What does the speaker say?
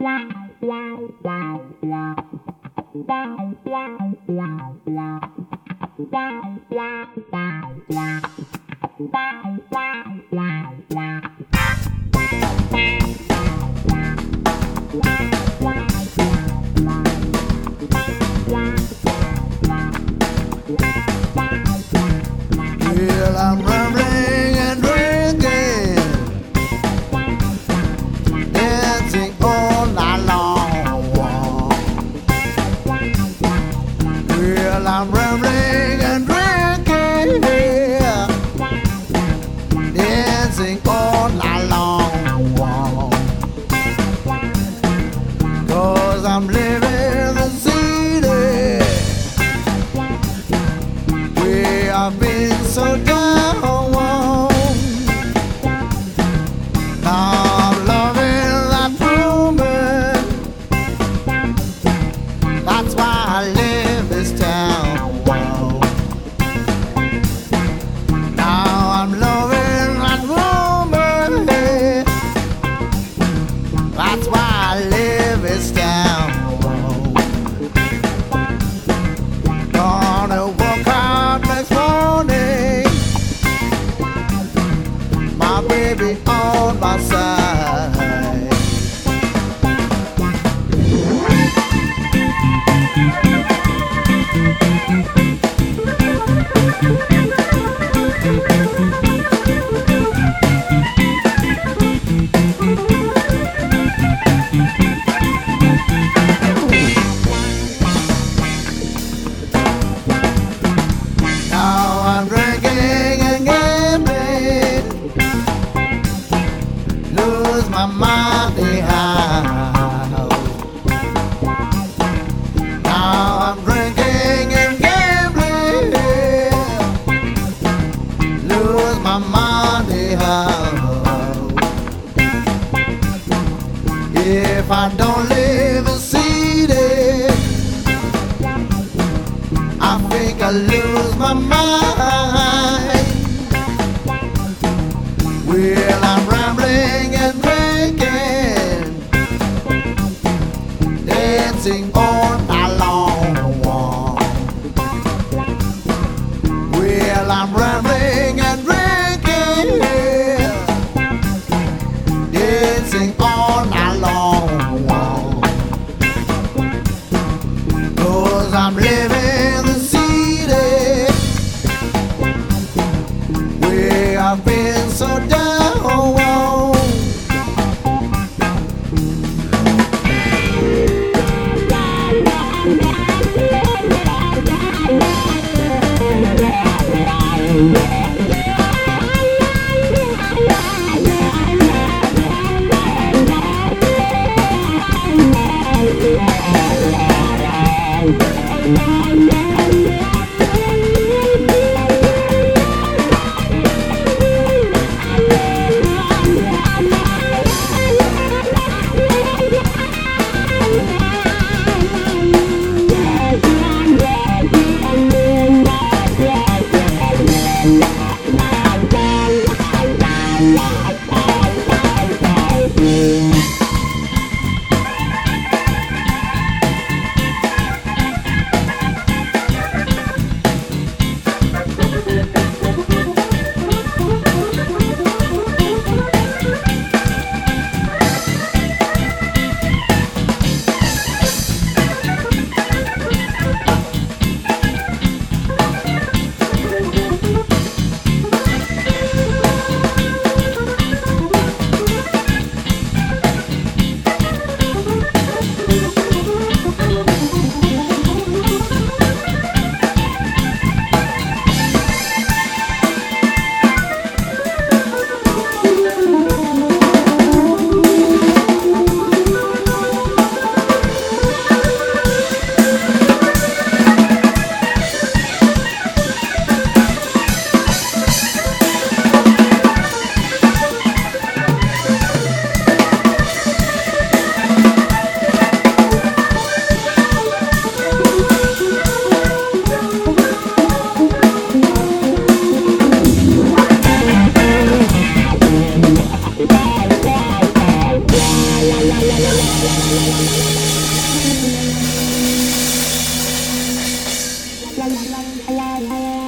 Well, I'm rambling and drinking, dancing all night long. Well, I'm rambling and drinking, dancing all night long. 'Cause I'm living the city where I've been so down. Now I'm loving that woman. That's why I live this town. Now I'm loving that woman. That's why I live this town. Gonna walk out next morning, my baby on my side. Now I'm drinking and gambling, lose my money how. Now I'm drinking and gambling, lose my money how. If I don't live in city, I think I lose my mind. Well, I'm rambling and drinking, dancing all night long. Well, I'm rambling and drinking, dancing all night long. 'Cause I'm living the city where I've been so down. la la la la